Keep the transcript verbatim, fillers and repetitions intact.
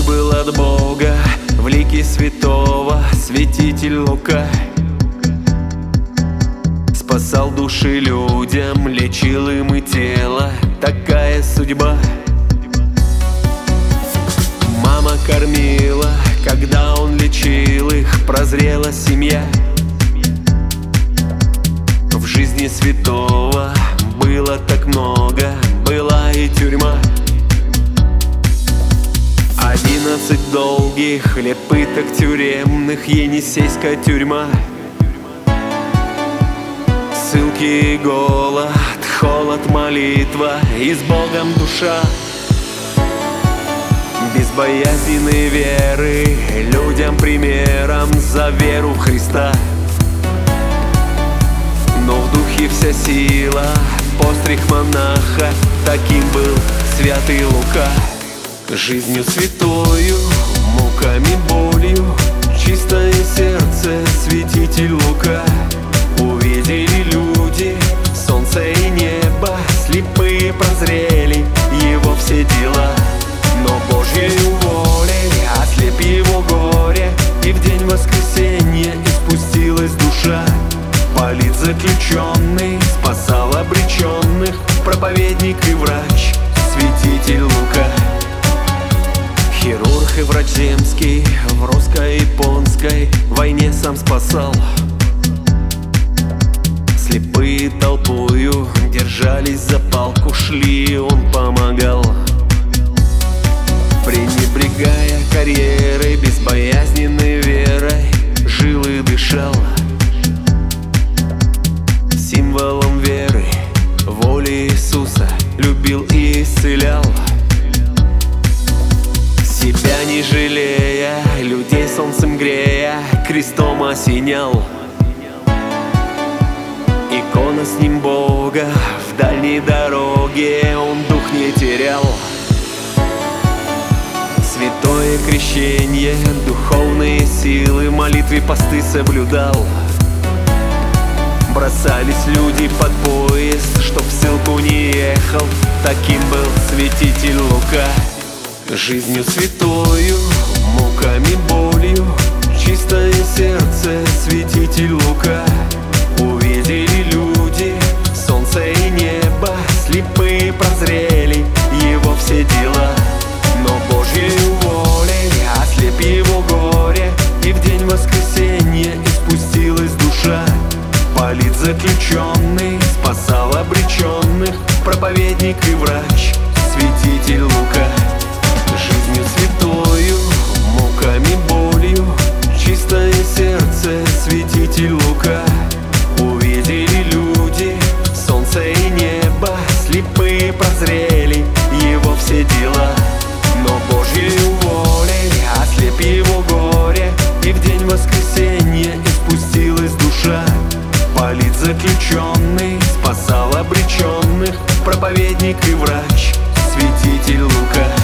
был от Бога, в лике святого святитель Лука. Спасал души людям, лечил им и тело, такая судьба. Мама кормила, когда он лечил их, прозрела семья. В жизни святого было так много, была и тюрьма. Одиннадцать долгих лет пыток тюремных, Енисейская тюрьма. Ссылки и голод, холод, молитва и с Богом душа. Безбоязненной веры, людям примером за веру в Христа. Но в духе вся сила, постриг монаха, таким был святый Лука. Жизнью святою, муками, болью, чистое сердце святитель Лука. Увидели люди солнце и небо, слепые прозрели его все дела. Но Божьею волей ослеп его горе, и в день воскресенья испустилась душа. Политзаключенный спасал обреченных, проповедник и врач, святитель Лука. Хирург и врач земский в русско-японской войне сам спасал. Слепые толпою держались за палку, шли, он помогал. Пренебрегая карьерой, безбоязненной верой, жил и дышал. Символом веры, воли Иисуса, любил и исцелял. Себя не жалея, людей солнцем грея, крестом осенял. Икона с ним Бога, в дальней дороге он дух не терял. Святое крещение, духовные силы, молитвы, посты соблюдал. Бросались люди под поезд, чтоб в ссылку не ехал, таким был святитель Лука. Жизнью святою, муками, болью, чистое сердце святитель Лука. Увидели люди солнце и небо, слепые прозрели его все дела. Но Божьею волей ослеп его горе, и в день воскресенья испустилась душа. Политзаключенный спасал обреченных, проповедник и врач, святитель Лука. Жизнью святою, муками, болью, чистое сердце святитель Лука. Увидели люди солнце и небо, слепые прозрели его все дела. Но Божьею волей ослеп его горе, и в день воскресенья испустилась душа. Политзаключенный спасал обреченных, проповедник и врач, святитель Лука.